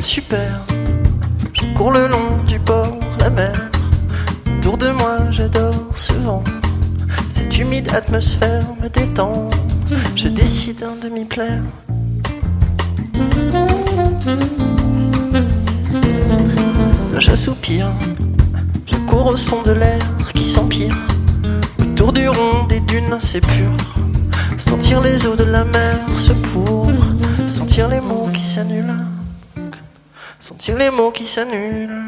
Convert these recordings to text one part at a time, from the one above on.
super. Je cours le long du bord, la mer. Autour de moi, j'adore ce vent. Cette humide atmosphère me détend. Je décide de m'y plaire. Je soupire. Je cours au son de l'air qui s'empire. Autour du rond des dunes, c'est pur. Sentir les eaux de la mer se pour. Sentir les mots qui s'annulent. Sentir les mots qui s'annulent.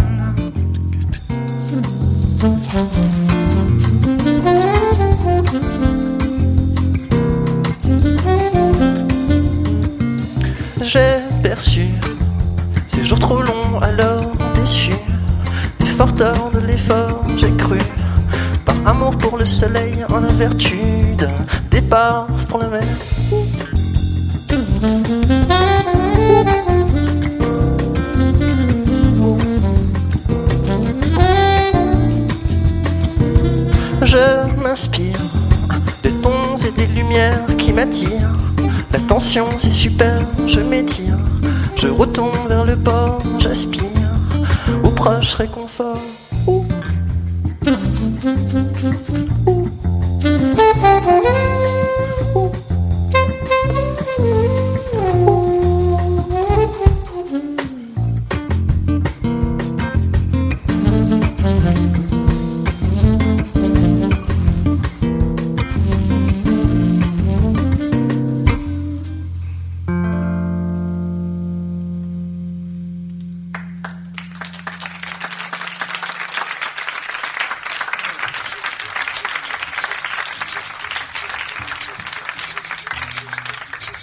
J'ai perçu ces jours trop longs, alors déçu. L'effort tord de l'effort, j'ai cru. Par amour pour le soleil, en la vertu d'un départ pour la mer. Je m'inspire des tons et des lumières qui m'attirent. La tension c'est super, je m'étire. Je retourne vers le port, j'aspire au proche réconfort.